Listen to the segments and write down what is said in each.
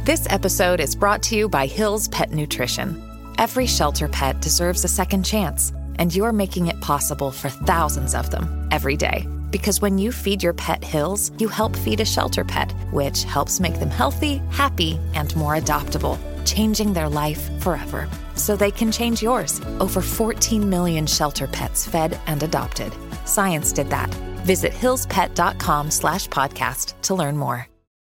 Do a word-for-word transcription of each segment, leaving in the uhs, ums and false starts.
This episode is brought to you by Hill's Pet Nutrition. Every shelter pet deserves a second chance, and you're making it possible for thousands of them every day. Because when you feed your pet Hill's, you help feed a shelter pet, which helps make them healthy, happy, and more adoptable, changing their life forever. So they can change yours. Over fourteen million shelter pets fed and adopted. Science did that. Visit hillspet.com slash podcast to learn more.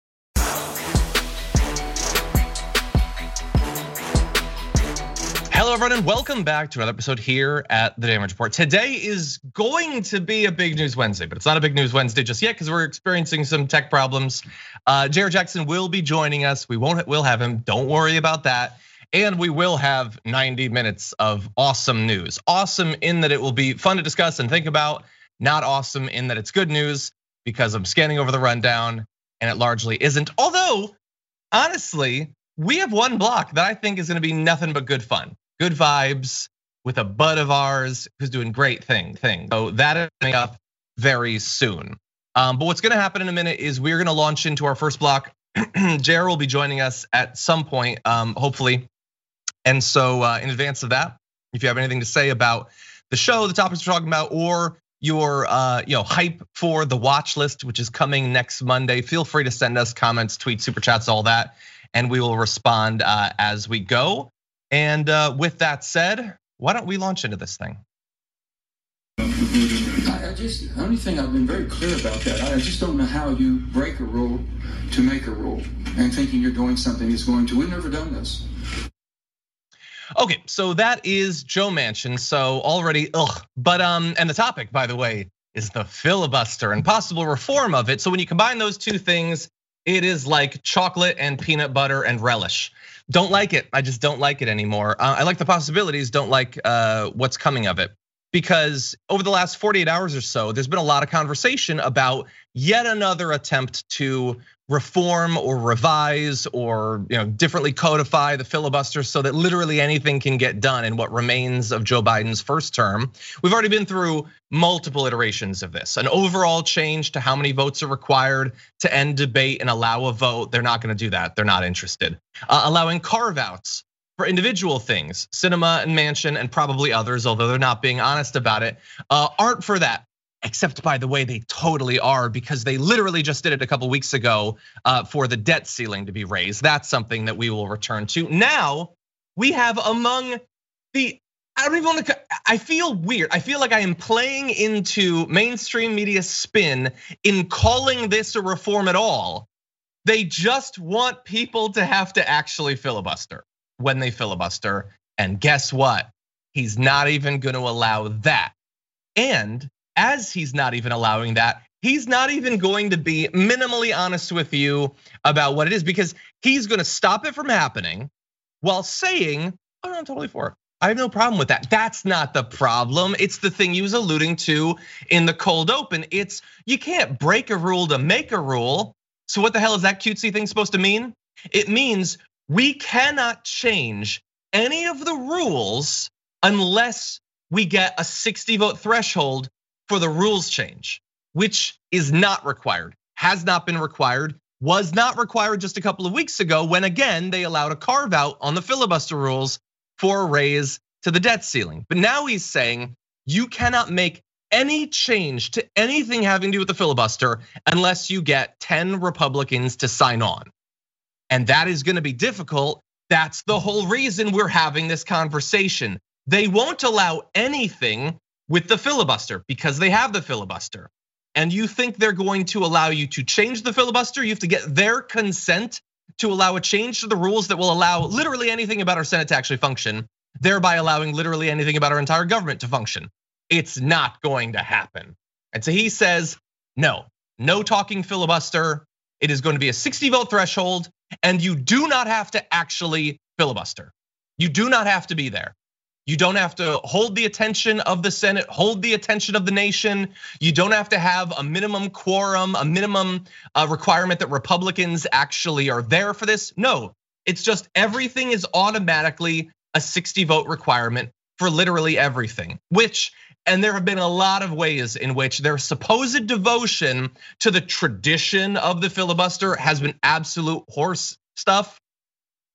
Hello, everyone, and welcome back to another episode here at The Damage Report. Today is going to be a big news Wednesday, but it's not a big news Wednesday just yet because we're experiencing some tech problems. Uh, Jared Jackson will be joining us. We won't. We'll have him. Don't worry about that. And we will have ninety minutes of awesome news. Awesome in that it will be fun to discuss and think about. Not awesome in that it's good news because I'm scanning over the rundown and it largely isn't. Although, honestly, we have one block that I think is going to be nothing but good fun. Good vibes with a bud of ours who's doing great thing. thing. So that is coming up very soon. Um, but what's gonna happen in a minute is we're gonna launch into our first block. Jared will be joining us at some point, um, hopefully. And so in advance of that, if you have anything to say about the show, the topics we're talking about, or your you know, hype for the watch list, which is coming next Monday, feel free to send us comments, tweets, super chats, all that, and we will respond as we go. And with that said, why don't we launch into this thing? I just, the only thing I've been very clear about that, I just don't know how you break a rule to make a rule and thinking you're doing something that's going to, we've never done this. Okay, so that is Joe Manchin, so already, ugh. But, um, and the topic, by the way, is the filibuster and possible reform of it. So when you combine those two things, it is like chocolate and peanut butter and relish. Don't like it, I just don't like it anymore. I like the possibilities, don't like what's coming of it. Because over the last forty-eight hours or so, there's been a lot of conversation about yet another attempt to reform or revise or you know differently codify the filibuster so that literally anything can get done in what remains of Joe Biden's first term. We've already been through multiple iterations of this. An overall change to how many votes are required to end debate and allow a vote. They're not gonna do that, they're not interested. Uh, allowing carve outs for individual things, Sinema and Manchin and probably others, although they're not being honest about it, aren't for that. Except, by the way, they totally are because they literally just did it a couple weeks ago for the debt ceiling to be raised. That's something that we will return to. Now, we have among the, I don't even want to, I feel weird. I feel like I am playing into mainstream media spin in calling this a reform at all. They just want people to have to actually filibuster when they filibuster. And guess what? He's not even gonna allow that. And as he's not even allowing that, he's not even going to be minimally honest with you about what it is because he's gonna stop it from happening while saying, oh, no, I'm totally for it. I have no problem with that. That's not the problem. It's the thing he was alluding to in the cold open. It's you can't break a rule to make a rule. So what the hell is that cutesy thing supposed to mean? It means we cannot change any of the rules unless we get a sixty vote threshold for the rules change, which is not required, has not been required, was not required just a couple of weeks ago when again, they allowed a carve out on the filibuster rules for a raise to the debt ceiling. But now he's saying you cannot make any change to anything having to do with the filibuster unless you get ten Republicans to sign on. And that is gonna be difficult. That's the whole reason we're having this conversation. They won't allow anything with the filibuster because they have the filibuster. And you think they're going to allow you to change the filibuster? You have to get their consent to allow a change to the rules that will allow literally anything about our Senate to actually function, thereby allowing literally anything about our entire government to function. It's not going to happen. And so he says, no, no talking filibuster. It is going to be a sixty vote threshold and you do not have to actually filibuster. You do not have to be there. You don't have to hold the attention of the Senate, hold the attention of the nation. You don't have to have a minimum quorum, a minimum requirement that Republicans actually are there for this. No, it's just everything is automatically a sixty vote requirement for literally everything, which, and there have been a lot of ways in which their supposed devotion to the tradition of the filibuster has been absolute horse stuff.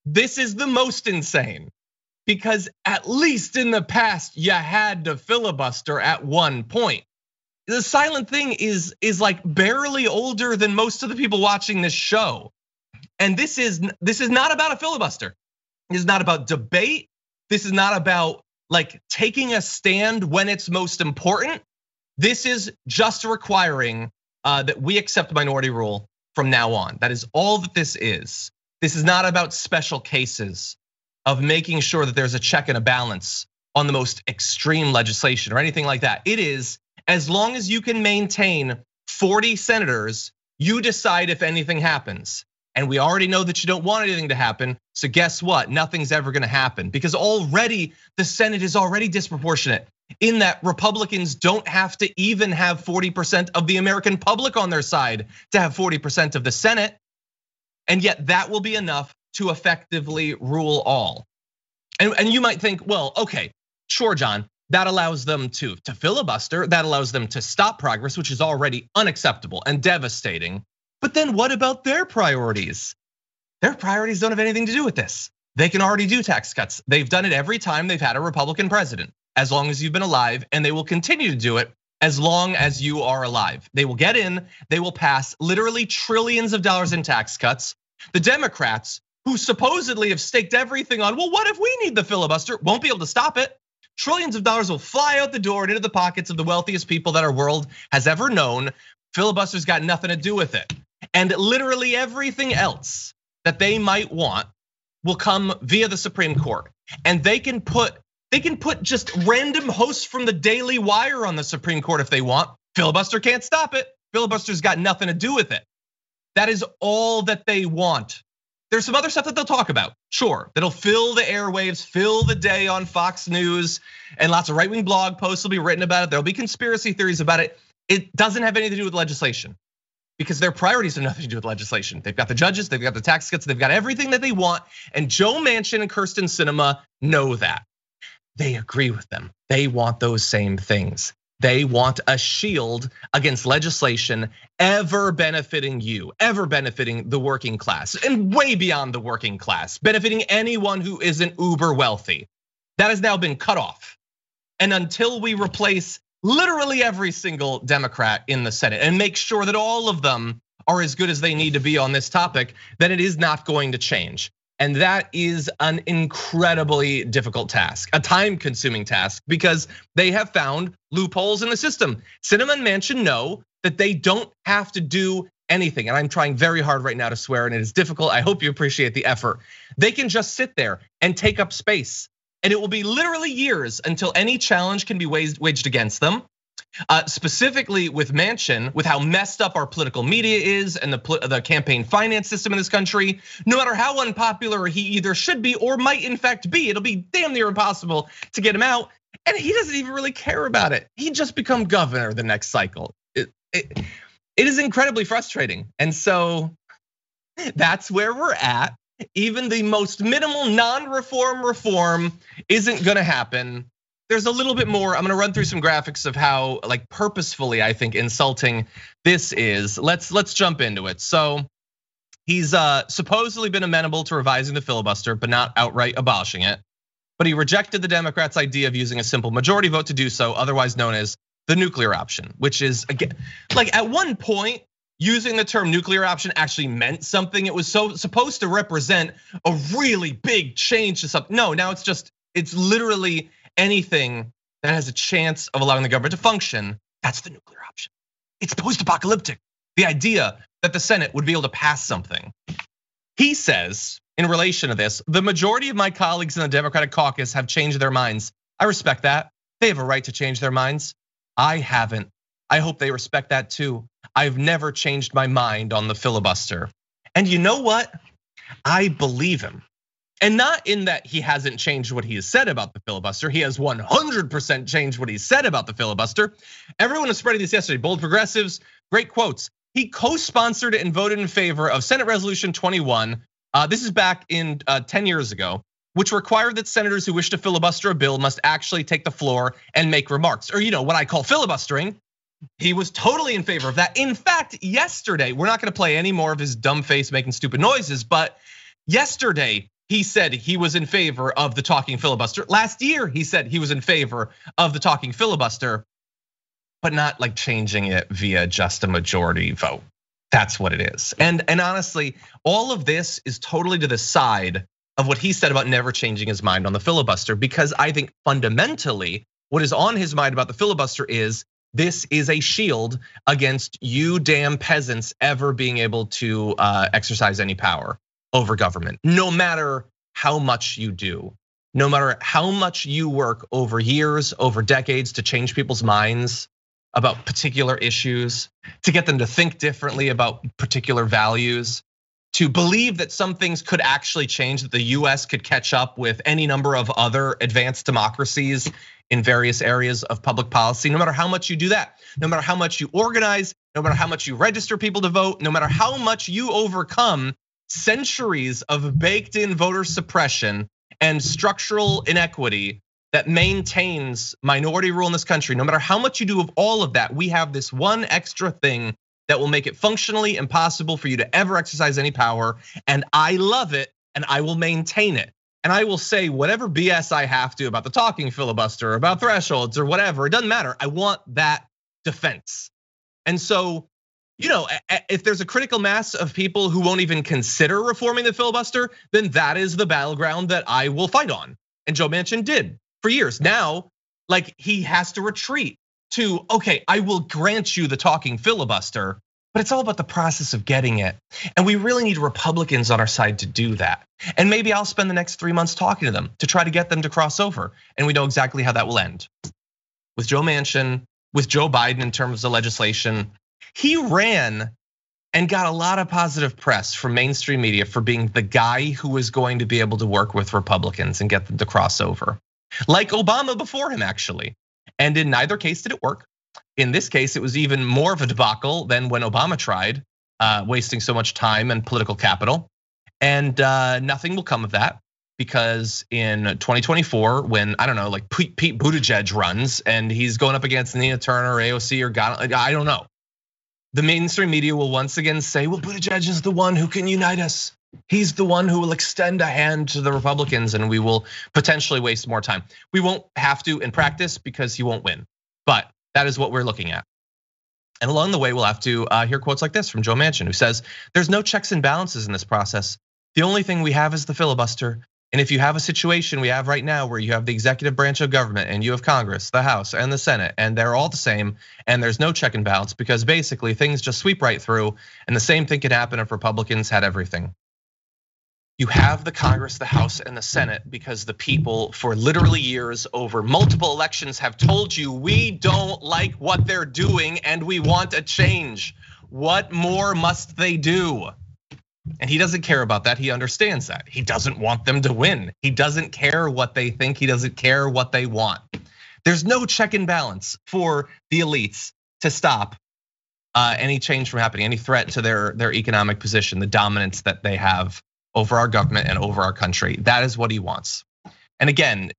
this is the most insane because at least in the past, you had to filibuster at one point. The silent thing is, is like barely older than most of the people watching this show. And this is, this is not about a filibuster. This is not about debate. This is not about like taking a stand when it's most important. This is just requiring that we accept minority rule from now on. That is all that this is. This is not about special cases of making sure that there's a check and a balance on the most extreme legislation or anything like that. It is, as long as you can maintain forty senators, you decide if anything happens. And we already know that you don't want anything to happen. So guess what? Nothing's ever gonna happen because already the Senate is already disproportionate in that Republicans don't have to even have forty percent of the American public on their side to have forty percent of the Senate. And yet that will be enough to effectively rule all. And, and you might think, well, okay, sure, John, that allows them to, to filibuster, that allows them to stop progress, which is already unacceptable and devastating. But then what about their priorities? Their priorities don't have anything to do with this. They can already do tax cuts. They've done it every time they've had a Republican president, as long as you've been alive, and they will continue to do it as long as you are alive. They will get in, they will pass literally trillions of dollars in tax cuts. The Democrats, who supposedly have staked everything on, well, what if we need the filibuster? Won't be able to stop it. Trillions of dollars will fly out the door and into the pockets of the wealthiest people that our world has ever known. Filibuster's got nothing to do with it. And literally everything else that they might want will come via the Supreme Court. And they can put They can put just random hosts from the Daily Wire on the Supreme Court if they want. Filibuster can't stop it. Filibuster's got nothing to do with it. That is all that they want. There's some other stuff that they'll talk about, sure, that'll fill the airwaves, fill the day on Fox News, and lots of right-wing blog posts will be written about it. There'll be conspiracy theories about it. It doesn't have anything to do with legislation because their priorities have nothing to do with legislation. They've got the judges, they've got the tax cuts, they've got everything that they want, and Joe Manchin and Kyrsten Sinema know that. They agree with them. They want those same things. They want a shield against legislation ever benefiting you, ever benefiting the working class, and way beyond the working class, benefiting anyone who isn't uber wealthy. That has now been cut off. And until we replace literally every single Democrat in the Senate and make sure that all of them are as good as they need to be on this topic, then it is not going to change. And that is an incredibly difficult task, a time-consuming task, because they have found loopholes in the system. Sinema and Manchin know that they don't have to do anything. And I'm trying very hard right now to swear, and it is difficult. I hope you appreciate the effort. They can just sit there and take up space. And it will be literally years until any challenge can be waged against them. Uh, specifically with Manchin, with how messed up our political media is and the, the campaign finance system in this country, no matter how unpopular he either should be or might in fact be, it'll be damn near impossible to get him out. And he doesn't even really care about it. He'd just become governor the next cycle. It, it, it is incredibly frustrating. And so that's where we're at. Even the most minimal non-reform reform isn't gonna happen. There's a little bit more. I'm gonna run through some graphics of how like purposefully I think insulting this is. Let's let's jump into it. So he's supposedly been amenable to revising the filibuster, but not outright abolishing it. But he rejected the Democrats' idea of using a simple majority vote to do so, otherwise known as the nuclear option, which is again, like at one point, using the term nuclear option actually meant something. It was so supposed to represent a really big change to something. No, now it's just, it's literally anything that has a chance of allowing the government to function. That's the nuclear option. It's post-apocalyptic. The idea that the Senate would be able to pass something. He says, in relation to this, the majority of my colleagues in the Democratic caucus have changed their minds. I respect that. They have a right to change their minds. I haven't. I hope they respect that too. I've never changed my mind on the filibuster. And you know what? I believe him. And not in that he hasn't changed what he has said about the filibuster. He has one hundred percent changed what he said about the filibuster. Everyone was spreading this yesterday. Bold progressives, great quotes. He co-sponsored and voted in favor of Senate Resolution twenty-one. This is back in ten years ago, which required that senators who wish to filibuster a bill must actually take the floor and make remarks, or you know what I call filibustering. He was totally in favor of that. In fact, yesterday, we're not gonna play any more of his dumb face making stupid noises, but yesterday, he said he was in favor of the talking filibuster. Last year, he said he was in favor of the talking filibuster, but not like changing it via just a majority vote. That's what it is. And, and honestly, all of this is totally to the side of what he said about never changing his mind on the filibuster, because I think fundamentally what is on his mind about the filibuster is this is a shield against you damn peasants ever being able to exercise any power over government, no matter how much you do, no matter how much you work over years, over decades to change people's minds about particular issues, to get them to think differently about particular values, to believe that some things could actually change, that the U S could catch up with any number of other advanced democracies in various areas of public policy. No matter how much you do that, no matter how much you organize, no matter how much you register people to vote, no matter how much you overcome centuries of baked in voter suppression and structural inequity that maintains minority rule in this country, no matter how much you do of all of that, we have this one extra thing that will make it functionally impossible for you to ever exercise any power. And I love it, and I will maintain it. And I will say whatever B S I have to about the talking filibuster, about thresholds or whatever, it doesn't matter. I want that defense. And so, you know, if there's a critical mass of people who won't even consider reforming the filibuster, then that is the battleground that I will fight on. And Joe Manchin did for years. Now, like he has to retreat to, okay, I will grant you the talking filibuster, but it's all about the process of getting it. And we really need Republicans on our side to do that. And maybe I'll spend the next three months talking to them to try to get them to cross over. And we know exactly how that will end. With Joe Manchin, with Joe Biden in terms of legislation, he ran and got a lot of positive press from mainstream media for being the guy who was going to be able to work with Republicans and get them to cross over. Like Obama before him, actually. And in neither case did it work. In this case, it was even more of a debacle than when Obama tried, wasting so much time and political capital. And nothing will come of that, because in twenty twenty-four, when, I don't know, like Pete Buttigieg runs and he's going up against Nina Turner or A O C or God, I don't know. The mainstream media will once again say, well, Buttigieg is the one who can unite us. He's the one who will extend a hand to the Republicans, and we will potentially waste more time. We won't have to in practice because he won't win, but that is what we're looking at. And along the way, we'll have to hear quotes like this from Joe Manchin, who says, there's no checks and balances in this process. The only thing we have is the filibuster. And if you have a situation we have right now where you have the executive branch of government and you have Congress, the House and the Senate, and they're all the same, and there's no check and balance because basically things just sweep right through, and the same thing could happen if Republicans had everything. You have the Congress, the House, and the Senate because the people for literally years over multiple elections have told you we don't like what they're doing and we want a change. What more must they do? And he doesn't care about that. He understands that. He doesn't want them to win. He doesn't care what they think. He doesn't care what they want. There's no check and balance for the elites to stop any change from happening, any threat to their, their economic position, the dominance that they have over our government and over our country. That is what he wants. And again,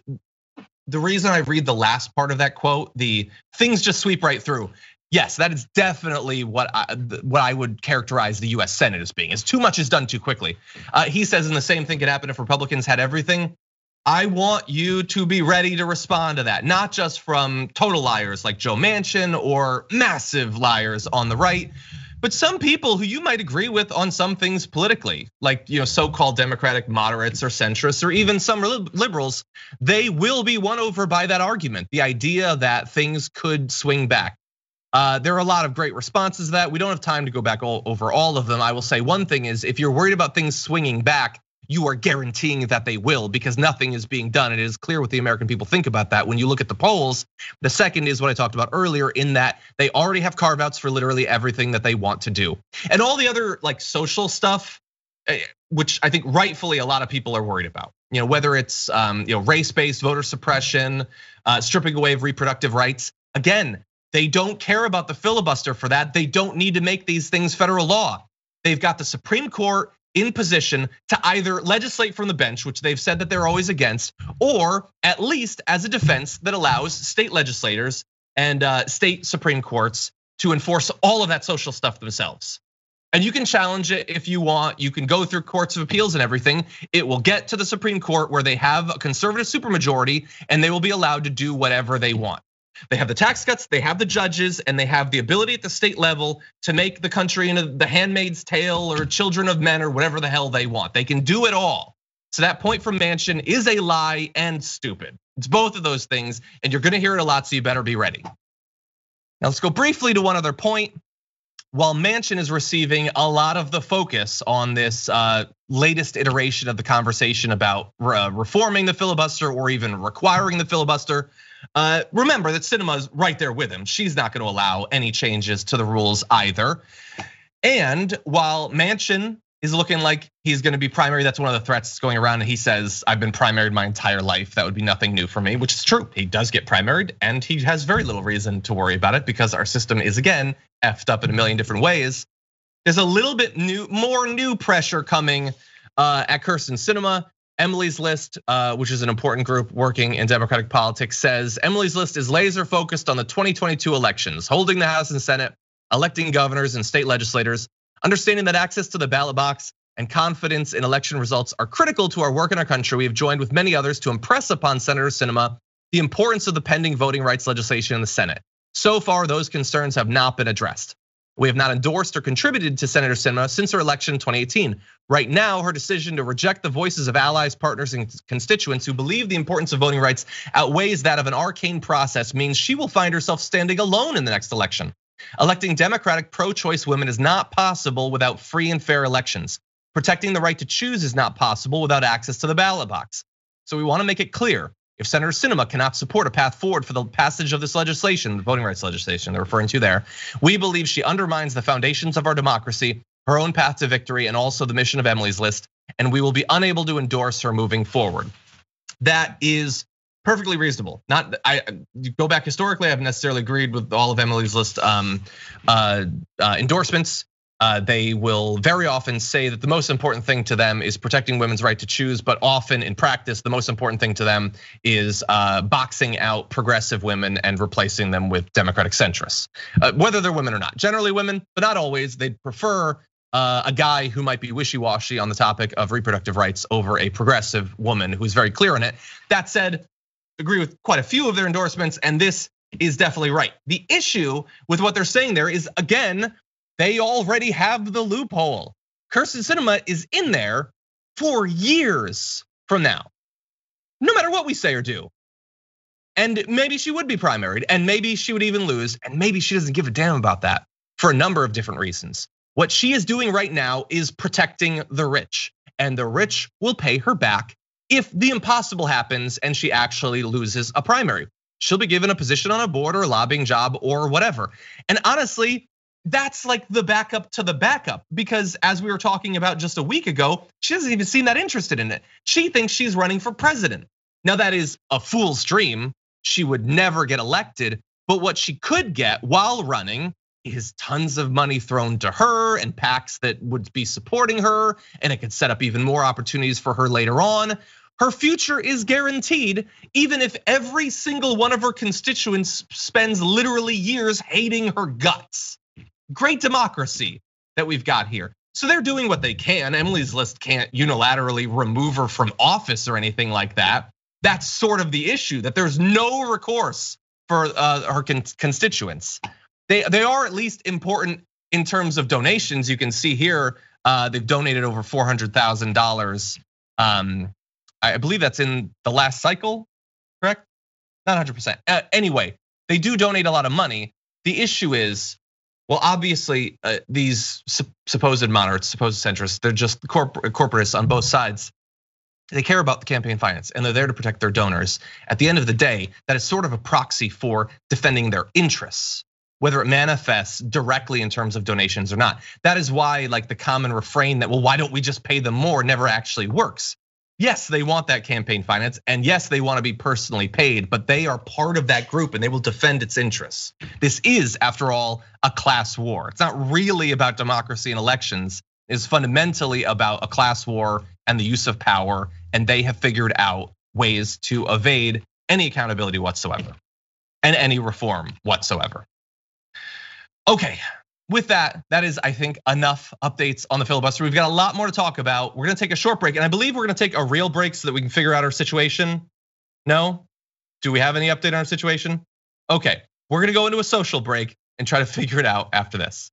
the reason I read the last part of that quote, the things just sweep right through. Yes, that is definitely what I, what I would characterize the U S Senate as being, is too much is done too quickly. He says, and the same thing could happen if Republicans had everything. I want you to be ready to respond to that, not just from total liars like Joe Manchin or massive liars on the right, but some people who you might agree with on some things politically, like you know, so-called Democratic moderates or centrists, or even some liberals. They will be won over by that argument, the idea that things could swing back. There are a lot of great responses to that. We don't have time to go back all, over all of them. I will say one thing is, if you're worried about things swinging back, you are guaranteeing that they will, because nothing is being done. It is clear what the American people think about that when you look at the polls. The second is what I talked about earlier, in that they already have carve outs for literally everything that they want to do. And all the other like social stuff, which I think rightfully a lot of people are worried about. You know, whether it's you know, race-based voter suppression, stripping away of reproductive rights. Again, they don't care about the filibuster for that. They don't need to make these things federal law. They've got the Supreme Court in position to either legislate from the bench, which they've said that they're always against, or at least as a defense that allows state legislators and state Supreme Courts to enforce all of that social stuff themselves. And you can challenge it if you want. You can go through courts of appeals and everything. It will get to the Supreme Court where they have a conservative supermajority and they will be allowed to do whatever they want. They have the tax cuts, they have the judges, and they have the ability at the state level to make the country into the Handmaid's Tale or Children of Men or whatever the hell they want. They can do it all. So that point from Manchin is a lie and stupid. It's both of those things, and you're gonna hear it a lot, so you better be ready. Now let's go briefly to one other point. While Manchin is receiving a lot of the focus on this latest iteration of the conversation about reforming the filibuster or even requiring the filibuster, remember that Sinema's right there with him. She's not going to allow any changes to the rules either. And while Manchin is looking like he's going to be primary, that's one of the threats that's going around. And he says, I've been primaried my entire life. That would be nothing new for me, which is true. He does get primaried and he has very little reason to worry about it because our system is, again, effed up in a million different ways. There's a little bit new, more new pressure coming at Kyrsten Sinema. Emily's List, which is an important group working in Democratic politics, says Emily's List is laser focused on the twenty twenty-two elections, holding the House and Senate, electing governors and state legislators, understanding that access to the ballot box and confidence in election results are critical to our work in our country. We have joined with many others to impress upon Senator Sinema the importance of the pending voting rights legislation in the Senate. So far, those concerns have not been addressed. We have not endorsed or contributed to Senator Sinema since her election in twenty eighteen. Right now, her decision to reject the voices of allies, partners, and constituents who believe the importance of voting rights outweighs that of an arcane process means she will find herself standing alone in the next election. Electing Democratic pro-choice women is not possible without free and fair elections. Protecting the right to choose is not possible without access to the ballot box. So we want to make it clear, if Senator Sinema cannot support a path forward for the passage of this legislation, the voting rights legislation they're referring to there, we believe she undermines the foundations of our democracy, her own path to victory, and also the mission of Emily's List, and we will be unable to endorse her moving forward. That is perfectly reasonable. Not, I go back historically, I haven't necessarily agreed with all of Emily's List um, uh, uh, endorsements. Uh, they will very often say that the most important thing to them is protecting women's right to choose, but often in practice, the most important thing to them is boxing out progressive women and replacing them with Democratic centrists, whether they're women or not. Generally women, but not always. They'd prefer a guy who might be wishy-washy on the topic of reproductive rights over a progressive woman who's very clear on it. That said, agree with quite a few of their endorsements, and this is definitely right. The issue with what they're saying there is, again, they already have the loophole. Kyrsten Sinema is in there for years from now, no matter what we say or do. And maybe she would be primaried, and maybe she would even lose, and maybe she doesn't give a damn about that for a number of different reasons. What she is doing right now is protecting the rich, and the rich will pay her back if the impossible happens and she actually loses a primary. She'll be given a position on a board or a lobbying job or whatever. And honestly, that's like the backup to the backup, because as we were talking about just a week ago, she doesn't even seem that interested in it. She thinks she's running for president. Now that is a fool's dream. She would never get elected, but what she could get while running is tons of money thrown to her and PACs that would be supporting her, and it could set up even more opportunities for her later on. Her future is guaranteed, even if every single one of her constituents spends literally years hating her guts. Great democracy that we've got here. So they're doing what they can. Emily's List can't unilaterally remove her from office or anything like that. That's sort of the issue, that there's no recourse for her constituents. They, they are at least important in terms of donations. You can see here, they've donated over four hundred thousand dollars. I believe that's in the last cycle, correct? Not one hundred percent. Anyway, they do donate a lot of money. The issue is, well, obviously these supposed moderates, supposed centrists, they're just corporatists on both sides. They care about the campaign finance and they're there to protect their donors. At the end of the day, that is sort of a proxy for defending their interests, whether it manifests directly in terms of donations or not. That is why, like, the common refrain that, well, why don't we just pay them more, never actually works. Yes, they want that campaign finance, and yes, they want to be personally paid, but they are part of that group and they will defend its interests. This is, after all, a class war. It's not really about democracy and elections. It's fundamentally about a class war and the use of power, and they have figured out ways to evade any accountability whatsoever and any reform whatsoever. Okay, with that, that is, I think, enough updates on the filibuster. We've got a lot more to talk about. We're gonna take a short break, and I believe we're gonna take a real break so that we can figure out our situation. No? Do we have any update on our situation? Okay, we're gonna go into a social break and try to figure it out after this.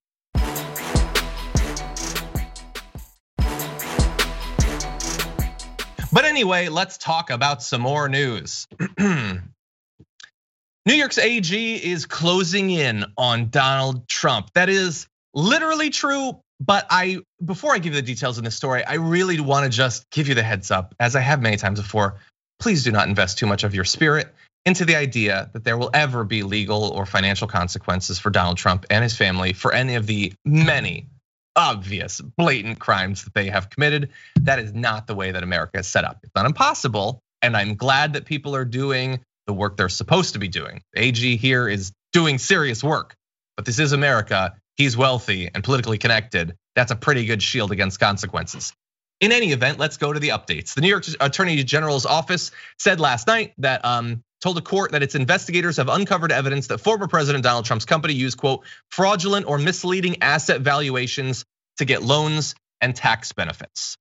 But anyway, let's talk about some more news. New York's A G is closing in on Donald Trump. That is literally true, but I before I give you the details in this story, I really want to just give you the heads up, as I have many times before. Please do not invest too much of your spirit into the idea that there will ever be legal or financial consequences for Donald Trump and his family for any of the many obvious, blatant crimes that they have committed. That is not the way that America is set up. It's not impossible, and I'm glad that people are doing the work they're supposed to be doing. A G here is doing serious work, but this is America. He's wealthy and politically connected. That's a pretty good shield against consequences. In any event, let's go to the updates. The New York Attorney General's office said last night that um, told a court that its investigators have uncovered evidence that former President Donald Trump's company used, quote, fraudulent or misleading asset valuations to get loans and tax benefits.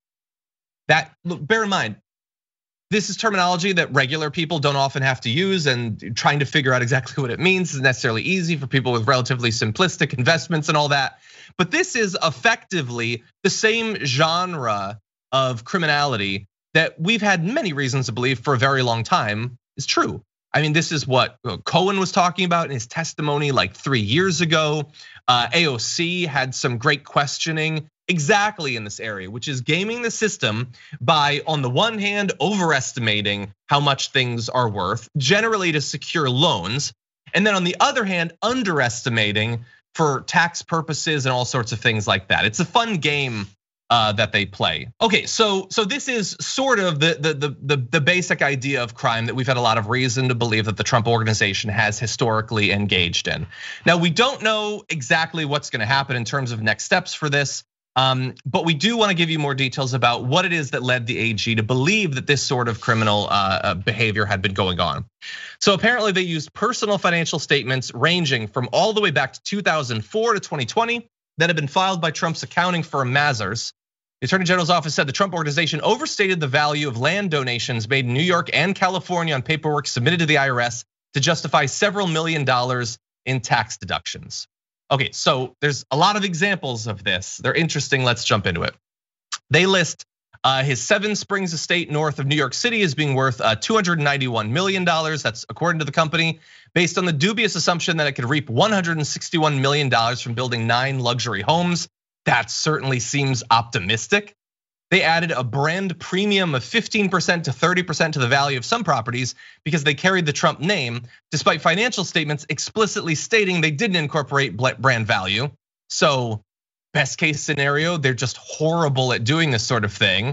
That, look, bear in mind, this is terminology that regular people don't often have to use, and trying to figure out exactly what it means isn't necessarily easy for people with relatively simplistic investments and all that. But this is effectively the same genre of criminality that we've had many reasons to believe for a very long time is true. I mean, this is what Cohen was talking about in his testimony like three years ago. A O C had some great questioning exactly in this area, which is gaming the system by, on the one hand, overestimating how much things are worth, generally to secure loans, and then on the other hand, underestimating for tax purposes and all sorts of things like that. It's a fun game Uh, that they play. Okay, so so this is sort of the, the the the basic idea of crime that we've had a lot of reason to believe that the Trump organization has historically engaged in. Now, we don't know exactly what's going to happen in terms of next steps for this, um, but we do want to give you more details about what it is that led the A G to believe that this sort of criminal behavior had been going on. So apparently, they used personal financial statements ranging from all the way back to two thousand four to twenty twenty that had been filed by Trump's accounting firm Mazars. The Attorney General's office said the Trump organization overstated the value of land donations made in New York and California on paperwork submitted to the I R S to justify several million dollars in tax deductions. Okay, so there's a lot of examples of this. They're interesting. Let's jump into it. They list his Seven Springs estate north of New York City as being worth two hundred ninety-one million dollars. That's according to the company, based on the dubious assumption that it could reap one hundred sixty-one million dollars from building nine luxury homes. That certainly seems optimistic. They added a brand premium of fifteen percent to thirty percent to the value of some properties because they carried the Trump name, despite financial statements explicitly stating they didn't incorporate brand value. So best case scenario, they're just horrible at doing this sort of thing.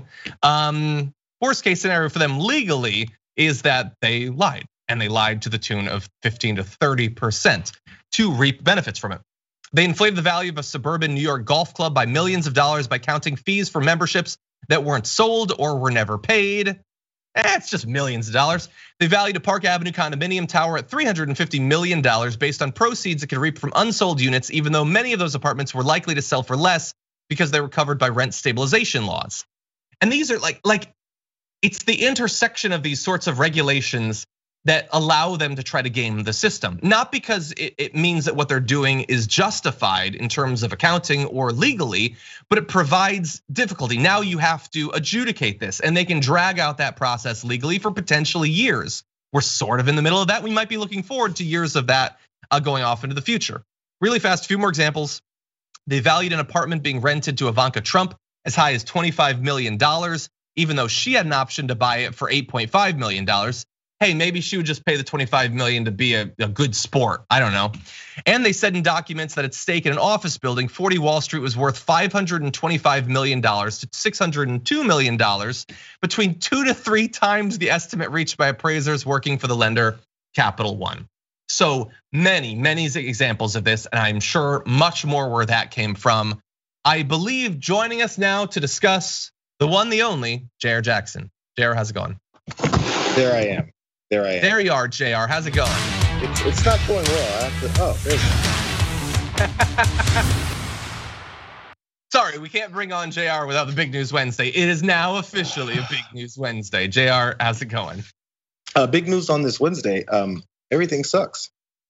Um, worst case scenario for them legally is that they lied, and they lied to the tune of fifteen to thirty percent to reap benefits from it. They inflated the value of a suburban New York golf club by millions of dollars by counting fees for memberships that weren't sold or were never paid. Eh, it's just millions of dollars. They valued a Park Avenue condominium tower at three hundred fifty million dollars based on proceeds it could reap from unsold units, even though many of those apartments were likely to sell for less because they were covered by rent stabilization laws. And these are like, like it's the intersection of these sorts of regulations that allow them to try to game the system. Not because it means that what they're doing is justified in terms of accounting or legally, but it provides difficulty. Now you have to adjudicate this, and they can drag out that process legally for potentially years. We're sort of in the middle of that. We might be looking forward to years of that going off into the future. Really fast, a few more examples. They valued an apartment being rented to Ivanka Trump as high as twenty-five million dollars, even though she had an option to buy it for eight point five million dollars. Hey, maybe she would just pay the twenty-five million to be a, a good sport. I don't know. And they said in documents that its stake in an office building, forty Wall Street, was worth five hundred twenty-five million dollars to six hundred two million dollars, between two to three times the estimate reached by appraisers working for the lender Capital One. So many, many examples of this, and I'm sure much more where that came from. I believe joining us now to discuss the one, the only, J R Jackson. J R, how's it going? There I am. There I am. There you are, J R. How's it going? It's, it's not going well. I have to, oh, there's Sorry, we can't bring on J R without the Big News Wednesday. It is now officially a Big News Wednesday. J R, how's it going? Uh, big news on this Wednesday. Um, everything sucks.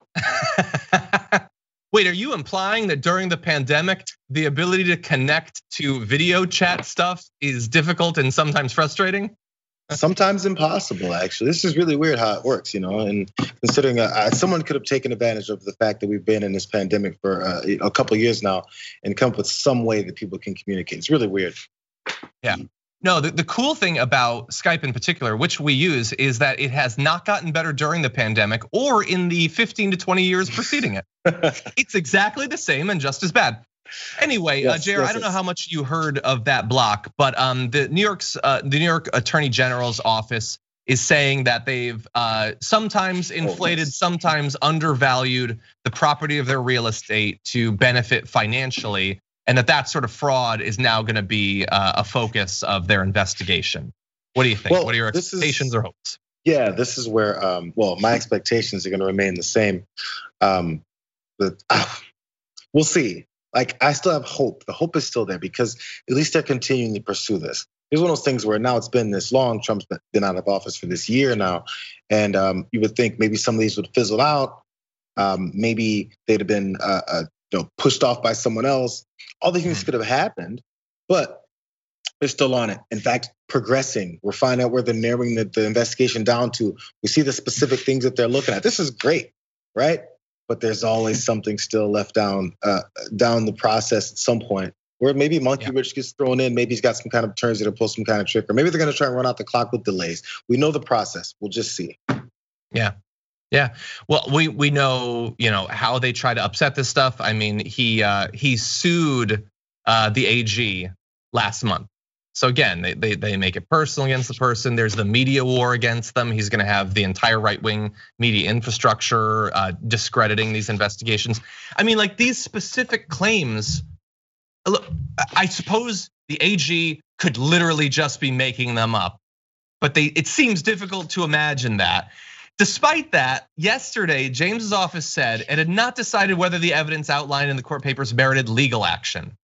Wait, are you implying that during the pandemic, the ability to connect to video chat stuff is difficult and sometimes frustrating? Sometimes impossible, actually. This is really weird how it works, you know. And considering uh, someone could have taken advantage of the fact that we've been in this pandemic for uh, a couple of years now and come up with some way that people can communicate. It's really weird. Yeah. No, the, the cool thing about Skype in particular, which we use, is that it has not gotten better during the pandemic or in the fifteen to twenty years preceding it. It's exactly the same and just as bad. Anyway, yes, uh, J R, yes, I don't yes. know how much you heard of that block, but um, the New York's uh, the New York Attorney General's office is saying that they've uh, sometimes inflated, oh, yes. sometimes undervalued the property of their real estate to benefit financially, and that that sort of fraud is now going to be uh, a focus of their investigation. What do you think? Well, what are your expectations is, or hopes? Yeah, this is where, um, well, my expectations are going to remain the same. Um, but uh, we'll see. Like, I still have hope. The hope is still there because at least they're continuing to pursue this. It's one of those things where now it's been this long. Trump's been out of office for this year now. And um, you would think maybe some of these would fizzle out. Um, maybe they'd have been uh, uh, you know, pushed off by someone else. All these things could have happened, but they're still on it. In fact, progressing. We're finding out where they're narrowing the, the investigation down to. We see the specific things that they're looking at. This is great, right? But there's always something still left down uh, down the process at some point where maybe Monkey yeah. Rich gets thrown in. Maybe he's got some kind of turns that will pull some kind of trick, or maybe they're going to try and run out the clock with delays. We know the process. We'll just see. Yeah. Yeah. Well, we we know, you know, how they try to upset this stuff. I mean, he uh, he sued uh, the A G last month. So again, they, they they make it personal against the person. There's the media war against them. He's going to have the entire right-wing media infrastructure uh, discrediting these investigations. I mean, like these specific claims. Look, I suppose the A G could literally just be making them up, but they it seems difficult to imagine that. Despite that, yesterday James's office said it had not decided whether the evidence outlined in the court papers merited legal action.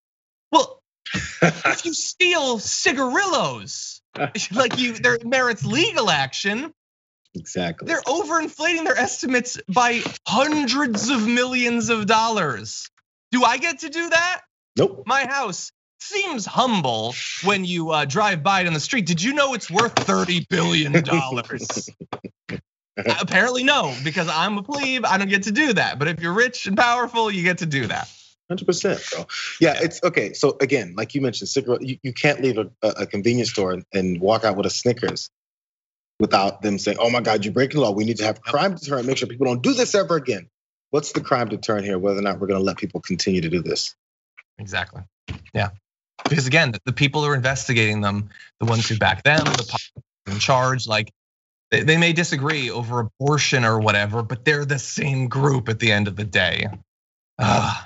Well. If you steal cigarillos, like you, there merits legal action. Exactly. They're overinflating their estimates by hundreds of millions of dollars. Do I get to do that? Nope. My house seems humble when you uh, drive by it on the street. Did you know it's worth thirty billion dollars? Apparently no, because I'm a plebe, I don't get to do that. But if you're rich and powerful, you get to do that. one hundred percent, bro. Yeah, it's okay. So again, like you mentioned, cigarette, you, you can't leave a, a convenience store and, and walk out with a Snickers without them saying, oh my God, you're breaking the law. We need to have crime deterrent, make sure people don't do this ever again. What's the crime deterrent here, whether or not we're gonna let people continue to do this? Exactly, yeah. Because again, the people who are investigating them, the ones who back them, the public in charge, like they, they may disagree over abortion or whatever, but they're the same group at the end of the day. Ugh.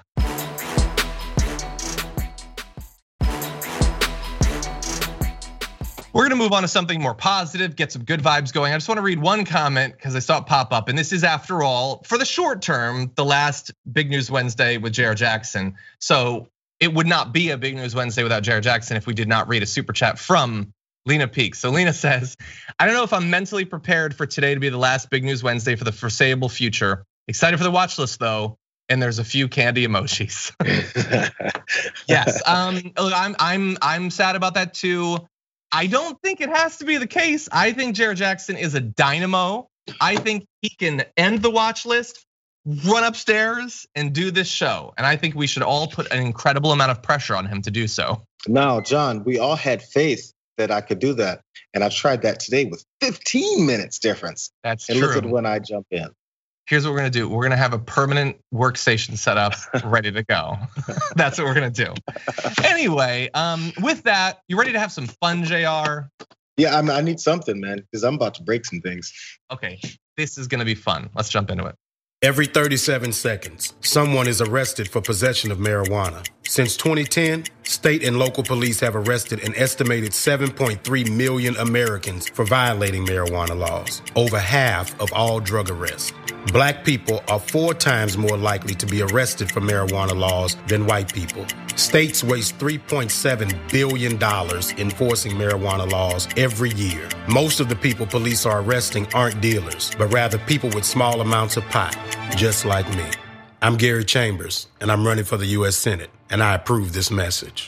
We're gonna move on to something more positive, get some good vibes going. I just wanna read one comment because I saw it pop up, and this is, after all, for the short term, the last Big News Wednesday with J R Jackson. So it would not be a Big News Wednesday without J R Jackson if we did not read a super chat from Lena Peak. So Lena says, I don't know if I'm mentally prepared for today to be the last Big News Wednesday for the foreseeable future. Excited for the watch list though. And there's a few candy emojis. Yes, um, look, I'm I'm I'm sad about that too. I don't think it has to be the case. I think J R Jackson is a dynamo. I think he can end the watch list, run upstairs, and do this show. And I think we should all put an incredible amount of pressure on him to do so. Now, John, we all had faith that I could do that, and I tried that today with fifteen minutes difference. That's and true. Look at when I jump in. Here's what we're gonna do. We're gonna have a permanent workstation set up, ready to go. That's what we're gonna do. Anyway, um, with that, you ready to have some fun, J R? Yeah, I mean, I need something, man, because I'm about to break some things. Okay, this is gonna be fun. Let's jump into it. Every thirty-seven seconds, someone is arrested for possession of marijuana. Since twenty ten, state and local police have arrested an estimated seven point three million Americans for violating marijuana laws, over half of all drug arrests. Black people are four times more likely to be arrested for marijuana laws than white people. States waste three point seven billion dollars enforcing marijuana laws every year. Most of the people police are arresting aren't dealers, but rather people with small amounts of pot, just like me. I'm Gary Chambers, and I'm running for the U S Senate, and I approve this message.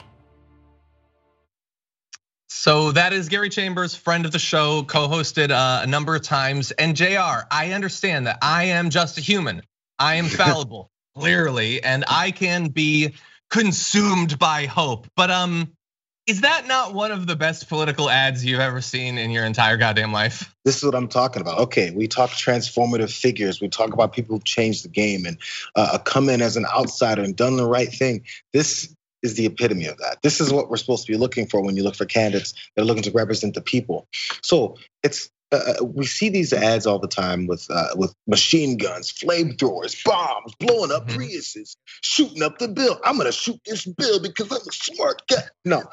So that is Gary Chambers, friend of the show, co-hosted uh, a number of times. And J R, I understand that I am just a human. I am fallible, clearly, and I can be consumed by hope. But um, is that not one of the best political ads you've ever seen in your entire goddamn life? This is what I'm talking about. Okay, we talk transformative figures. We talk about people who changed the game and uh, come in as an outsider and done the right thing. This is the epitome of that. This is what we're supposed to be looking for when you look for candidates that are looking to represent the people. So it's uh, we see these ads all the time with uh, with machine guns, flamethrowers, bombs, blowing up mm-hmm. Priuses, shooting up the bill. I'm gonna shoot this bill because I'm a smart guy. No,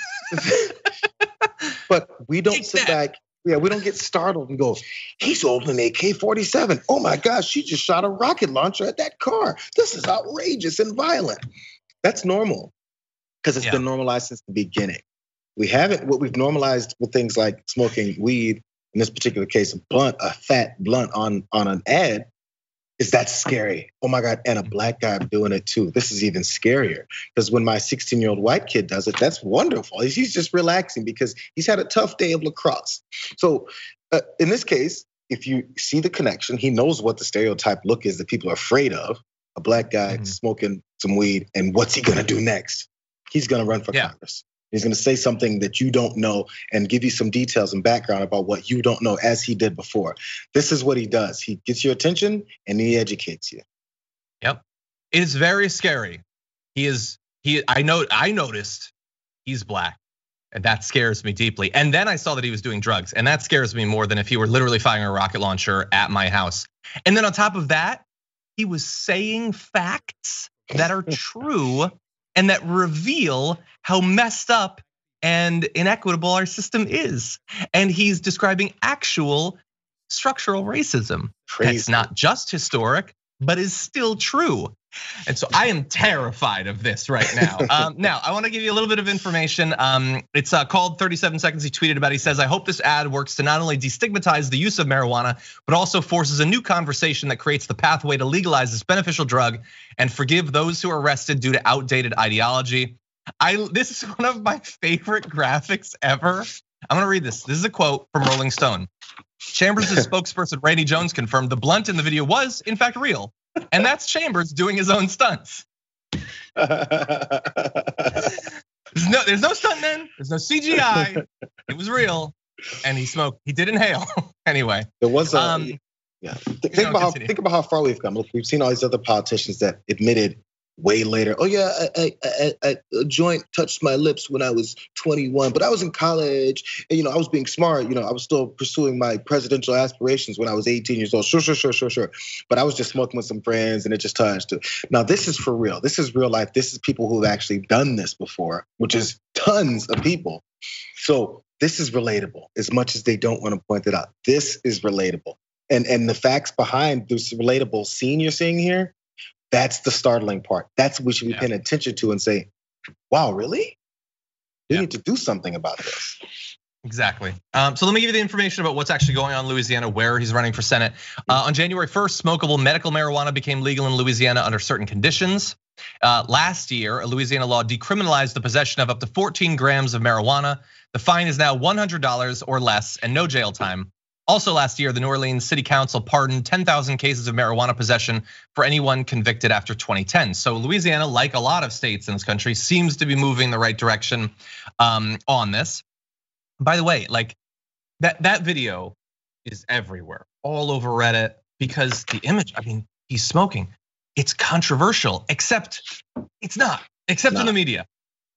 but we don't Take sit that. back. Yeah, we don't get startled and go, he's holding an A K forty-seven. Oh my gosh, she just shot a rocket launcher at that car. This is outrageous and violent. That's normal because it's yeah. been normalized since the beginning. We haven't, what we've normalized with things like smoking weed, in this particular case, a blunt, a fat blunt on, on an ad, is that scary. Oh my God, and a black guy doing it too. This is even scarier because when my sixteen-year-old white kid does it, that's wonderful. He's just relaxing because he's had a tough day of lacrosse. So uh, in this case, if you see the connection, he knows what the stereotype look is that people are afraid of. A black guy mm-hmm. smoking some weed, and what's he gonna do next? He's gonna run for yeah. Congress. He's gonna say something that you don't know and give you some details and background about what you don't know, as he did before. This is what he does. He gets your attention and he educates you. Yep, it is very scary. He is, he, I know, I noticed he's black, and that scares me deeply. And then I saw that he was doing drugs, and that scares me more than if he were literally firing a rocket launcher at my house. And then on top of that, he was saying facts that are true and that reveal how messed up and inequitable our system is. And he's describing actual structural racism. Crazy. That's not just historic, but is still true. And so I am terrified of this right now. Um, now, I wanna give you a little bit of information. Um, it's called thirty-seven seconds, he tweeted about it. He says, I hope this ad works to not only destigmatize the use of marijuana, but also forces a new conversation that creates the pathway to legalize this beneficial drug and forgive those who are arrested due to outdated ideology. I, this is one of my favorite graphics ever. I'm gonna read this. This is a quote from Rolling Stone. Chambers' spokesperson, Randy Jones, confirmed the blunt in the video was in fact real. And that's Chambers doing his own stunts. There's no, there's no stuntman, there's no C G I. It was real, and he smoked. He did inhale. Anyway, there was a um, yeah. Think, think about how think about how far we've come. Look, we've seen all these other politicians that admitted way later. Oh yeah, I, I, I, a joint touched my lips when I was twenty-one, but I was in college, and you know I was being smart. You know I was still pursuing my presidential aspirations when I was eighteen years old. Sure, sure, sure, sure, sure. But I was just smoking with some friends, and it just touched. Now this is for real. This is real life. This is people who have actually done this before, which is tons of people. So this is relatable, as much as they don't want to point it out. This is relatable, and and the facts behind this relatable scene you're seeing here. That's the startling part. That's what we should be yeah. paying attention to and say, wow, really? We yeah. need to do something about this. Exactly. Um, so let me give you the information about what's actually going on in Louisiana, where he's running for Senate. Uh, on January first, smokable medical marijuana became legal in Louisiana under certain conditions. Uh, last year, a Louisiana law decriminalized the possession of up to fourteen grams of marijuana. The fine is now one hundred dollars or less and no jail time. Also last year, the New Orleans City Council pardoned ten thousand cases of marijuana possession for anyone convicted after twenty ten. So Louisiana, like a lot of states in this country, seems to be moving the right direction on this. By the way, like that, that video is everywhere, all over Reddit, because the image, I mean, he's smoking. It's controversial, except it's not, except no. in the media.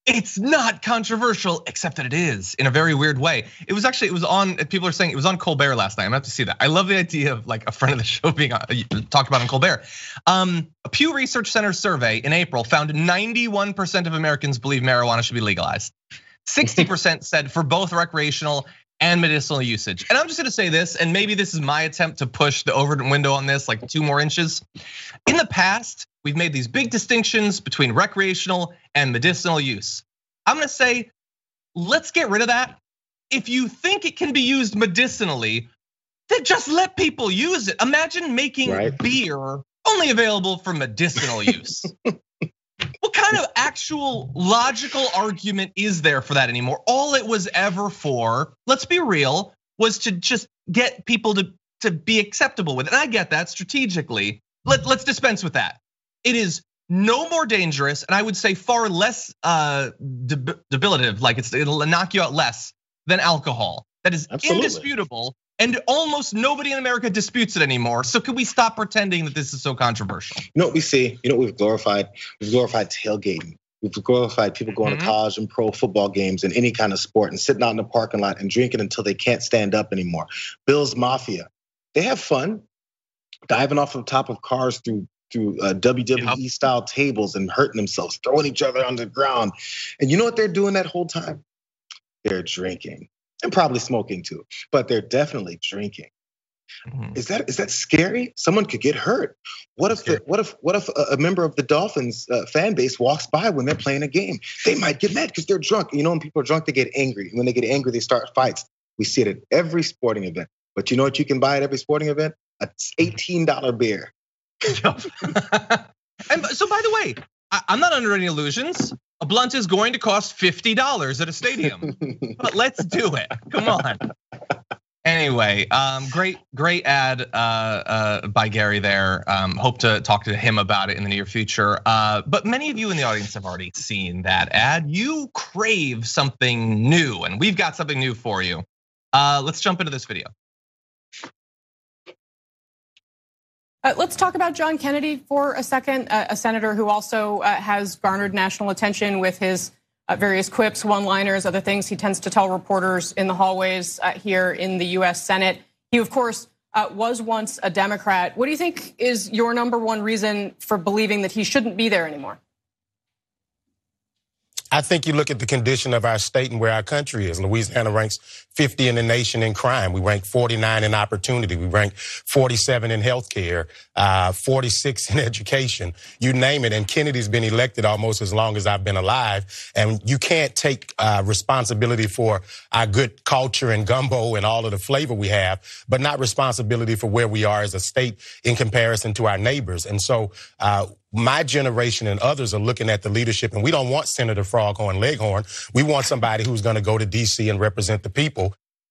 it's not controversial, except that it is in a very weird way. It was actually, it was on, people are saying it was on Colbert last night. I'm gonna have to see that. I love the idea of like a friend of the show being talked about on Colbert. Um, a Pew Research Center survey in April found ninety-one percent of Americans believe marijuana should be legalized. sixty percent said for both recreational and medicinal usage. And I'm just gonna say this, and maybe this is my attempt to push the over window on this like two more inches. In the past, we've made these big distinctions between recreational and medicinal use. I'm gonna say, let's get rid of that. If you think it can be used medicinally, then just let people use it. Imagine making right. beer only available for medicinal use. What kind of actual logical argument is there for that anymore? All it was ever for, let's be real, was to just get people to, to be acceptable with it. And I get that strategically. Let, let's dispense with that. It is no more dangerous, and I would say far less uh, debilitative, like it's, it'll knock you out less than alcohol. That is Absolutely. indisputable, and almost nobody in America disputes it anymore. So can we stop pretending that this is so controversial? You know what we see? You know what we've glorified? We've glorified tailgating. We've glorified people going mm-hmm. to college and pro football games and any kind of sport and sitting out in the parking lot and drinking until they can't stand up anymore. Bill's Mafia, they have fun diving off the top of cars through through uh, W W E style tables and hurting themselves, throwing each other on the ground. And you know what they're doing that whole time? They're drinking and probably smoking too, but they're definitely drinking. Mm-hmm. Is that is that scary? Someone could get hurt. What if the, what if what if a member of the Dolphins uh, fan base walks by when they're playing a game? They might get mad because they're drunk. You know, when people are drunk, they get angry. When they get angry, they start fights. We see it at every sporting event. But you know what you can buy at every sporting event? A eighteen dollar beer. And so, by the way, I'm not under any illusions. A blunt is going to cost fifty dollars at a stadium, but let's do it. Come on. Anyway, um, great, great ad uh, uh, by Gary there. Um, hope to talk to him about it in the near future. Uh, but many of you in the audience have already seen that ad. You crave something new, and we've got something new for you. Uh, let's jump into this video. Uh, let's talk about John Kennedy for a second, uh, a senator who also uh, has garnered national attention with his uh, various quips, one-liners, other things he tends to tell reporters in the hallways uh, here in the U S Senate. He, of course, uh, was once a Democrat. What do you think is your number one reason for believing that he shouldn't be there anymore? I think you look at the condition of our state and where our country is. Louisiana ranks fifty in the nation in crime. We rank forty-nine in opportunity. We rank forty-seven in healthcare, uh, forty-six in education. You name it. And Kennedy's been elected almost as long as I've been alive. And you can't take uh, responsibility for our good culture and gumbo and all of the flavor we have, but not responsibility for where we are as a state in comparison to our neighbors. And so, uh, my generation and others are looking at the leadership, and we don't want Senator Froghorn Leghorn. We want somebody who's going to go to D C and represent the people.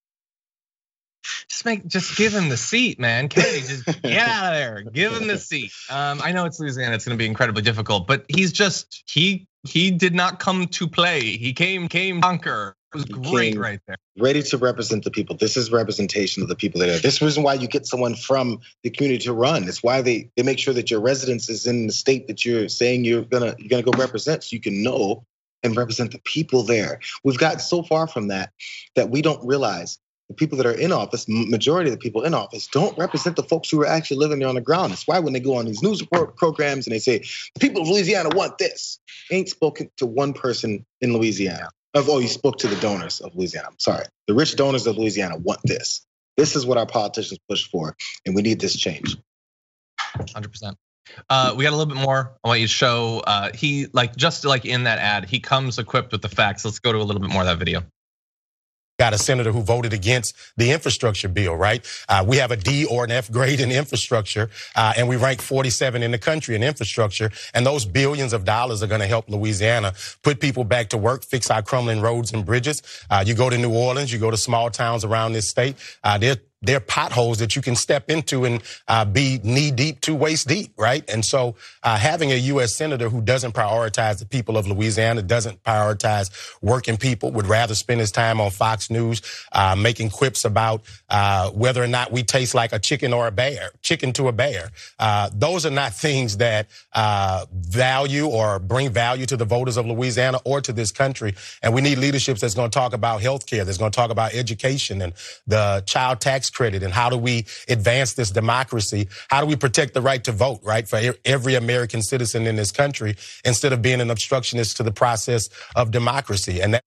Just make, just give him the seat, man. Kennedy, just get out of there. Give him the seat. Um, I know it's Louisiana; it's going to be incredibly difficult, but he's just he he did not come to play. He came came conquer. It was great right there. Ready to represent the people. This is representation of the people that are. This is the reason why you get someone from the community to run. It's why they they make sure that your residence is in the state that you're saying you're gonna you're gonna go represent, so you can know and represent the people there. We've gotten so far from that that we don't realize the people that are in office, majority of the people in office, don't represent the folks who are actually living there on the ground. That's why when they go on these news report programs and they say the people of Louisiana want this, they ain't spoken to one person in Louisiana. Of, oh, you spoke to the donors of Louisiana. I'm sorry. The rich donors of Louisiana want this. This is what our politicians push for, and we need this change. one hundred percent. Uh, we got a little bit more. I want you to show, uh, he, like, just like in that ad, he comes equipped with the facts. Let's go to a little bit more of that video. Got a senator who voted against the infrastructure bill, right? Uh, we have a D or an F grade in infrastructure, uh, and we rank forty-seven in the country in infrastructure. And those billions of dollars are going to help Louisiana put people back to work, fix our crumbling roads and bridges. Uh, you go to New Orleans, you go to small towns around this state, uh, they're they're potholes that you can step into and uh, be knee deep to waist deep, right? And so uh, having a U S senator who doesn't prioritize the people of Louisiana, doesn't prioritize working people, would rather spend his time on Fox News uh, making quips about uh, whether or not we taste like a chicken or a bear, chicken to a bear. Uh, those are not things that uh, value or bring value to the voters of Louisiana or to this country. And we need leadership that's going to talk about health care, that's going to talk about education and the child tax credit, and how do we advance this democracy? How do we protect the right to vote, right, for every American citizen in this country, instead of being an obstructionist to the process of democracy? And that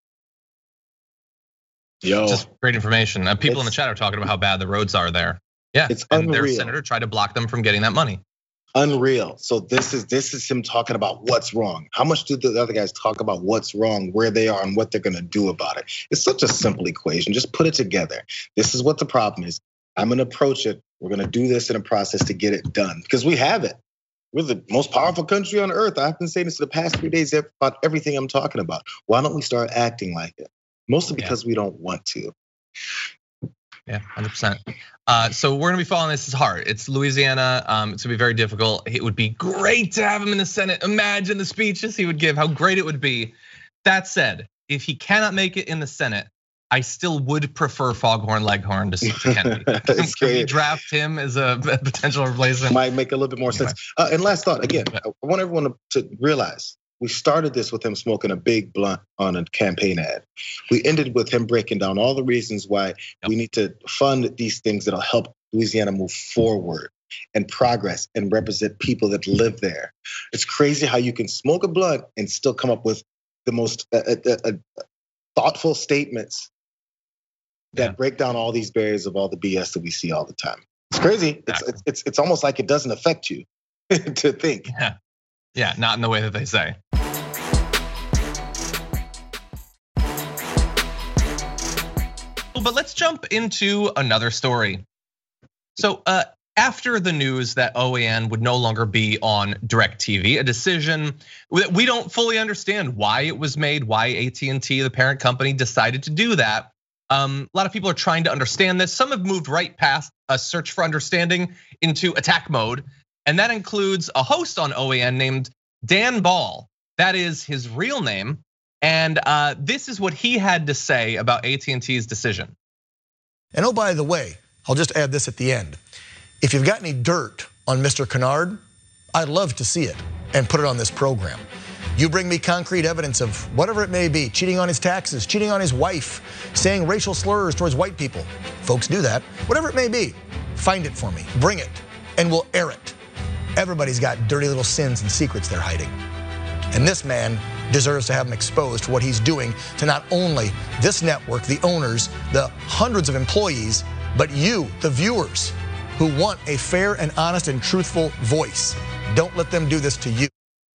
Yo, just great information. Uh, people in the chat are talking about how bad the roads are there. Yeah, it's and unreal. Their senator tried to block them from getting that money. Unreal. So this is this is him talking about what's wrong. How much do the other guys talk about what's wrong, where they are, and what they're going to do about it? It's such a simple equation. Just put it together. This is what the problem is. I'm going to approach it. We're going to do this in a process to get it done, because we have it. We're the most powerful country on earth. I've been saying this for the past three days about everything I'm talking about. Why don't we start acting like it? Mostly because yeah. we don't want to. Yeah, one hundred percent. Uh, so we're gonna be following this. It's hard. It's Louisiana. Um, it's gonna be very difficult. It would be great to have him in the Senate. Imagine the speeches he would give. How great it would be. That said, if he cannot make it in the Senate, I still would prefer Foghorn Leghorn to, to Kennedy. Can we draft him as a potential replacement? Might make a little bit more sense. Uh, and last thought, again, I want everyone to, to realize we started this with him smoking a big blunt on a campaign ad. We ended with him breaking down all the reasons why yep. we need to fund these things that'll help Louisiana move forward and progress and represent people that live there. It's crazy how you can smoke a blunt and still come up with the most uh, uh, uh, thoughtful statements that yeah. break down all these barriers of all the B S that we see all the time. It's crazy. Exactly. It's, it's, it's almost like it doesn't affect you to think. Yeah. Yeah, not in the way that they say. But let's jump into another story. So uh, after the news that O A N would no longer be on DirecTV, a decision that we don't fully understand why it was made, why A T and T, the parent company, decided to do that. Um, a lot of people are trying to understand this. Some have moved right past a search for understanding into attack mode. And that includes a host on O A N named Dan Ball. That is his real name. And uh, this is what he had to say about A T and T's decision. And oh, by the way, I'll just add this at the end. If you've got any dirt on Mister Kennard, I'd love to see it and put it on this program. You bring me concrete evidence of whatever it may be, cheating on his taxes, cheating on his wife, saying racial slurs towards white people. Folks do that. Whatever it may be, find it for me, bring it, and we'll air it. Everybody's got dirty little sins and secrets they're hiding. And this man deserves to have them exposed for what he's doing to not only this network, the owners, the hundreds of employees, but you, the viewers, who want a fair and honest and truthful voice. Don't let them do this to you.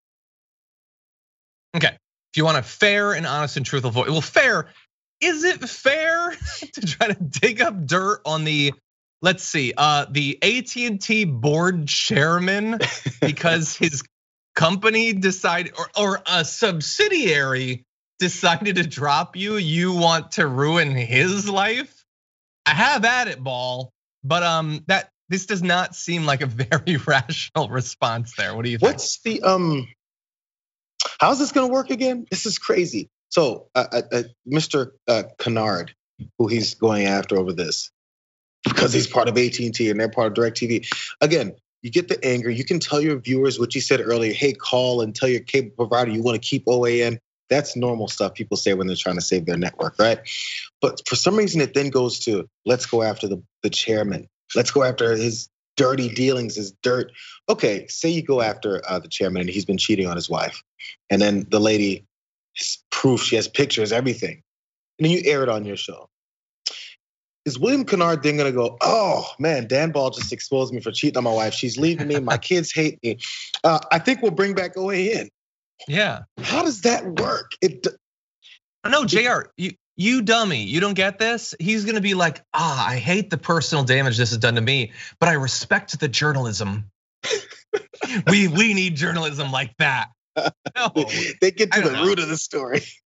Okay, if you want a fair and honest and truthful voice, well, fair, is it fair to try to dig up dirt on the, let's see, uh, the A T and T board chairman because his company decided, or, or a subsidiary decided to drop you? You want to ruin his life? I have at it, Ball, but um, that this does not seem like a very rational response there. What do you think? What's the um? How's this gonna work again? This is crazy. So, uh, uh, Mister Uh, Kennard, who he's going after over this, because he's part of A T and T and they're part of DirecTV. Again, you get the anger. You can tell your viewers what you said earlier. Hey, call and tell your cable provider you want to keep O A N. That's normal stuff people say when they're trying to save their network, right? But for some reason, it then goes to let's go after the, the chairman. Let's go after his dirty dealings, his dirt. Okay, say you go after uh, the chairman and he's been cheating on his wife. And then the lady has proof, she has pictures, everything. And then you air it on your show. Is William Kennard then gonna go, oh man, Dan Ball just exposed me for cheating on my wife. She's leaving me, my kids hate me. Uh, I think we'll bring back O A N. Yeah. How does that work? It. No, J R, you you dummy, you don't get this? He's gonna be like, ah, I hate the personal damage this has done to me, but I respect the journalism. we we need journalism like that. No, they get to the root of the story.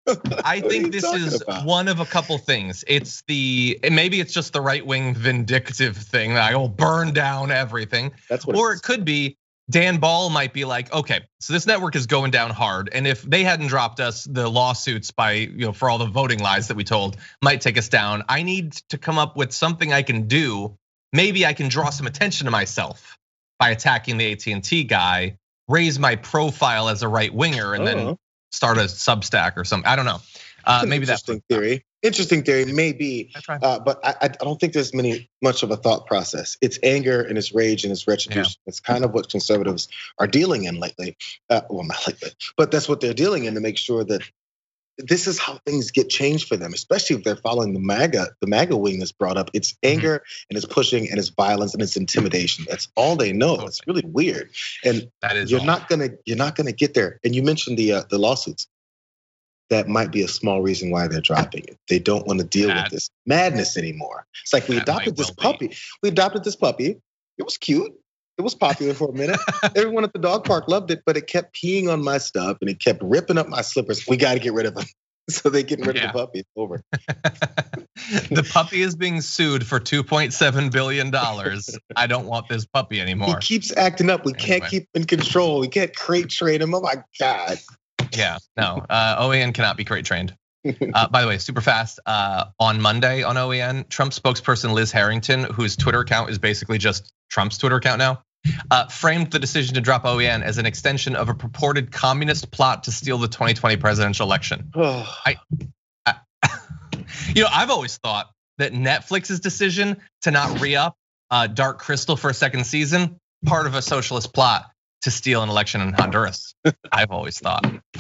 I think this is about? one of a couple things. It's the maybe it's just the right-wing vindictive thing that I will burn down everything. That's what or it, it could be Dan Ball might be like, okay, so this network is going down hard, and if they hadn't dropped us, the lawsuits by you know for all the voting lies that we told might take us down. I need to come up with something I can do. Maybe I can draw some attention to myself by attacking the A T and T guy, raise my profile as a right winger, and then oh. start a Substack or something. I don't know. Uh, maybe that's interesting theory. Interesting theory, maybe, uh, but I, I don't think there's many much of a thought process. It's anger and it's rage and it's retribution. Yeah. It's kind of what conservatives are dealing in lately. Uh, well, not lately, but that's what they're dealing in to make sure that this is how things get changed for them, especially if they're following the MAGA, the MAGA wing that's brought up. It's anger mm-hmm. and it's pushing and it's violence and it's intimidation. That's all they know. Totally. It's really weird, and that is you're all. not gonna you're not gonna get there. And you mentioned the uh, the lawsuits. That might be a small reason why they're dropping it. They don't want to deal Mad. with this madness anymore. It's like we that adopted this well puppy. Be. We adopted this puppy. It was cute. It was popular for a minute. Everyone at the dog park loved it, but it kept peeing on my stuff and it kept ripping up my slippers. We got to get rid of him. So they get rid yeah. of the puppy. It's over. The puppy is being sued for two point seven billion dollars. I don't want this puppy anymore. He keeps acting up. We anyway. can't keep him in control. We can't crate train him. Oh my God. Yeah, no, uh, O A N cannot be crate trained. Uh, by the way, super fast, uh, on Monday on O A N, Trump spokesperson Liz Harrington, whose Twitter account is basically just Trump's Twitter account now, uh, framed the decision to drop O A N as an extension of a purported communist plot to steal the twenty twenty presidential election. I, I, you know, I've always thought that Netflix's decision to not re-up uh, Dark Crystal for a second season, part of a socialist plot to steal an election in Honduras. I've always thought.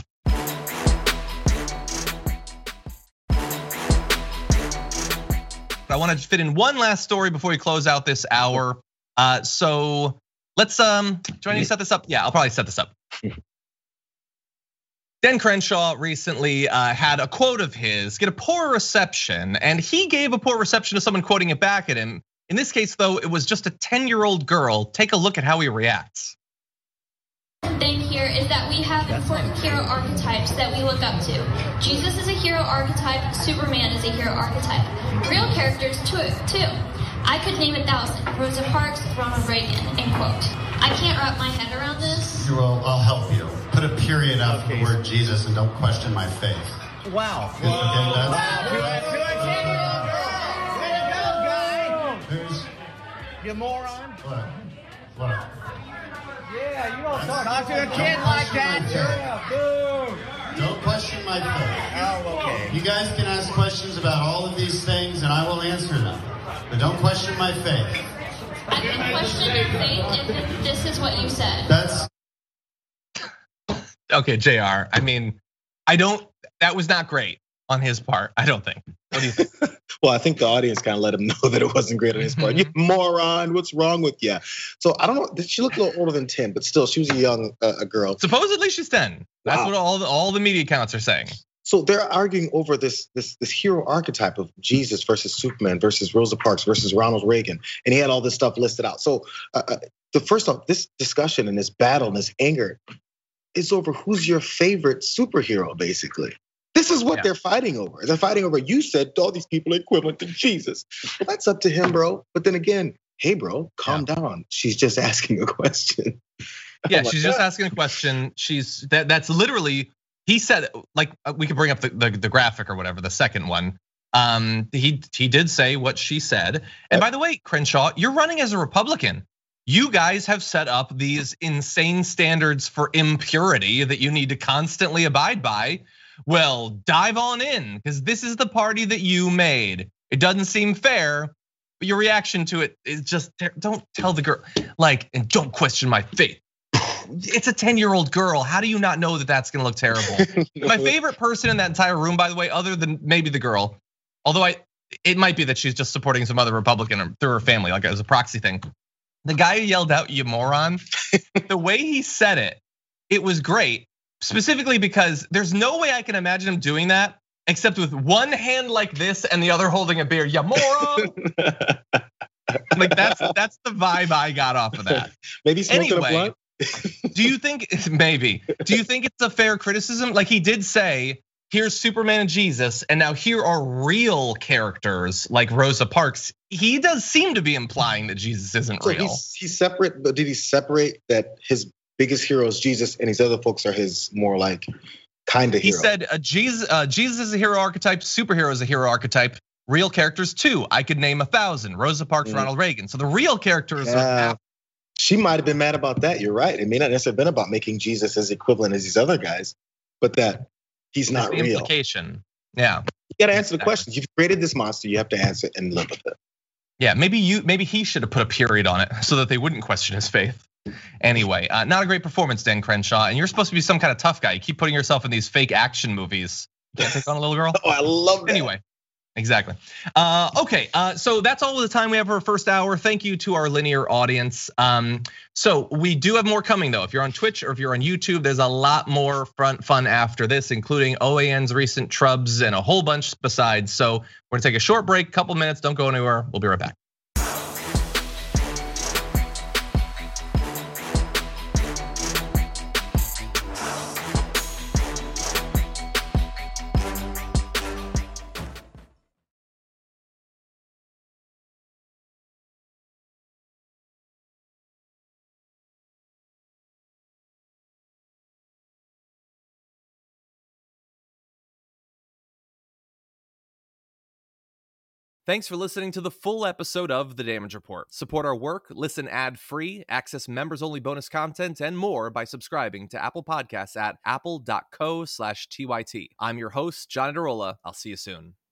I want to fit in one last story before we close out this hour. Uh, so let's, um, do I need to set this up? Yeah, I'll probably set this up. Dan Crenshaw recently uh, had a quote of his get a poor reception, and he gave a poor reception to someone quoting it back at him. In this case, though, it was just a ten-year-old girl. Take a look at how he reacts. Thing here is that we have important hero archetypes that we look up to. Jesus is a hero archetype, Superman is a hero archetype. Real characters too, too. I could name a thousand. Rosa Parks, Ronald Reagan, end quote. I can't wrap my head around this. Well, I'll help you. Put a period after the word Jesus and don't question my faith. Wow. Okay, wow. Wow. To a, to a ten-year-old girl. Way to go, guy. Who's? You moron. What? What? Yeah, you don't talk, talk to a kid like that. Yeah, boo. Don't question my faith. Oh, okay. You guys can ask questions about all of these things and I will answer them. But don't question my faith. I can question your faith if this is what you said. That's okay, J R. I mean, I don't, that was not great on his part, I don't think. What do you think? Well, I think the audience kind of let him know that it wasn't great on his part. You moron, what's wrong with you? So I don't know, she looked a little older than ten, but still, she was a young uh, girl. Supposedly she's ten. That's wow. what all the, all the media accounts are saying. So they're arguing over this, this, this hero archetype of Jesus versus Superman versus Rosa Parks versus Ronald Reagan. And he had all this stuff listed out. So uh, the first off, this discussion and this battle and this anger is over who's your favorite superhero, basically. This is what yeah. they're fighting over. They're fighting over, you said all these people are equivalent to Jesus. Well, that's up to him, bro. But then again, hey, bro, calm yeah. down. She's just asking a question. Yeah, she's just asking a question. She's that that's literally, he said, like, we could bring up the, the, the graphic or whatever, the second one. Um, he, he did say what she said. And by the way, Crenshaw, you're running as a Republican. You guys have set up these insane standards for impurity that you need to constantly abide by. Well, dive on in, because this is the party that you made. It doesn't seem fair, but your reaction to it is just, don't tell the girl, like, and don't question my faith. It's a ten-year-old girl. How do you not know that that's gonna look terrible? My favorite person in that entire room, by the way, other than maybe the girl, although I, it might be that she's just supporting some other Republican through her family, like it was a proxy thing. The guy who yelled out, "You moron," the way he said it, it was great. Specifically because there's no way I can imagine him doing that except with one hand like this and the other holding a beer. Ya moron! Like that's that's the vibe I got off of that. Maybe smoking anyway, a blunt. Do you think maybe? Do you think it's a fair criticism? Like he did say here's Superman and Jesus, and now here are real characters like Rosa Parks. He does seem to be implying that Jesus isn't so real. He's, he's separate, but did he separate that his biggest hero is Jesus and these other folks are his more like kind of He hero? said uh, Jesus, uh, Jesus is a hero archetype, superhero is a hero archetype, real characters too. I could name a thousand, Rosa Parks, mm-hmm. Ronald Reagan. So the real characters yeah. are. She might have been mad about that, you're right. It may not necessarily have been about making Jesus as equivalent as these other guys, but that he's not the real. Implication, yeah. You gotta answer exactly. the questions. You've created this monster, you have to answer it and live with it. Yeah, maybe you, maybe he should have put a period on it so that they wouldn't question his faith. Anyway, uh, not a great performance, Dan Crenshaw, and you're supposed to be some kind of tough guy. You keep putting yourself in these fake action movies. You can't take on a little girl. Oh, I love that. Anyway. Exactly. Uh, okay, uh, so that's all the time we have for our first hour. Thank you to our linear audience. Um, so we do have more coming though. If you're on Twitch or if you're on YouTube, there's a lot more front fun after this, including O A N's recent trubs and a whole bunch besides. So we're gonna take a short break, couple minutes. Don't go anywhere. We'll be right back. Thanks for listening to the full episode of The Damage Report. Support our work, listen ad-free, access members-only bonus content, and more by subscribing to Apple Podcasts at apple dot co slash T Y T. I'm your host, John Adarola. I'll see you soon.